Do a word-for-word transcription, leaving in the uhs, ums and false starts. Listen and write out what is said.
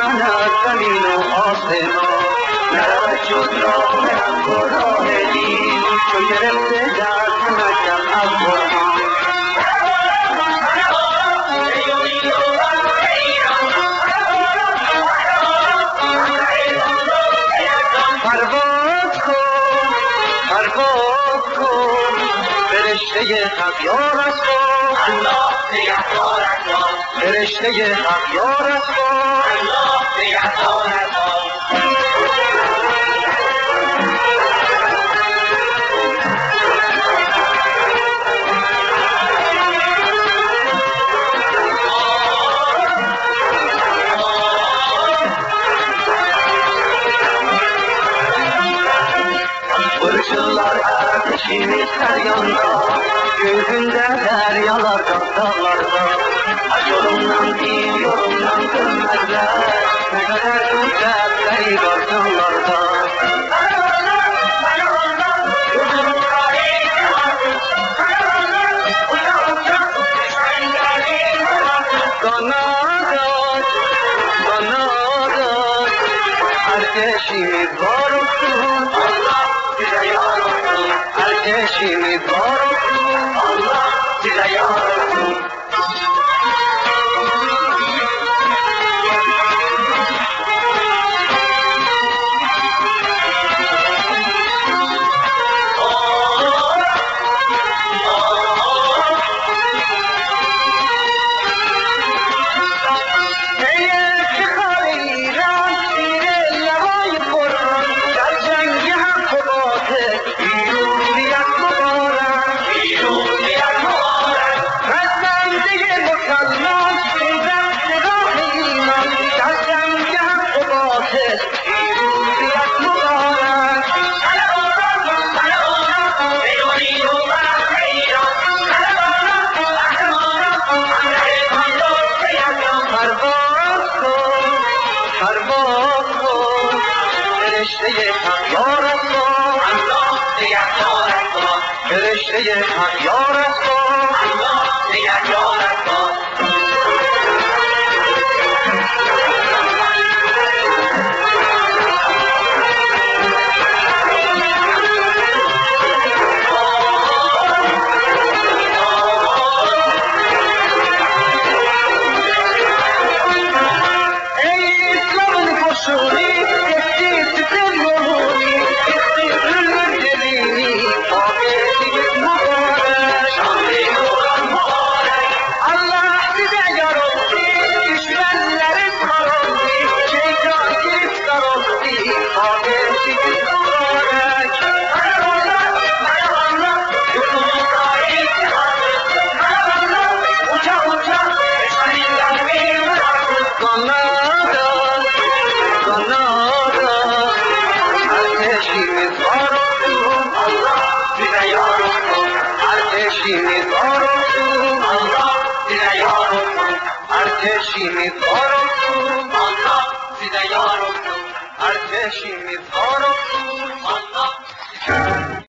روشن از زمین و آسمان نرود شد راه هم و راه دین چو گرفته در تمکم از قرآن پرواز کن پرواز کن فرشته حق یارت کن الله نگهدارت کن فرشته حق یارت کن الله نگهدارت کن Fırçınlar ateşimiz her yanda Göğsünde deryalarda, dağlarda Ay yolumdan değil, yolumdan dönmezler Ne kadar güzelleri var canlarda Kanadat, kanadat Ateşimiz var olsun bize yar olsun Ateşimiz var olsun Allah bize yar olsun فرشته حق یارت کن الله نگهدارت کن فرشته حق یارت کن الله نگهدارت کن ای اسلام کوشوری Arteşimiz var olsun Allah size yar olsun Arteşimiz var olsun Allah size yar olsun Arteşimiz var olsun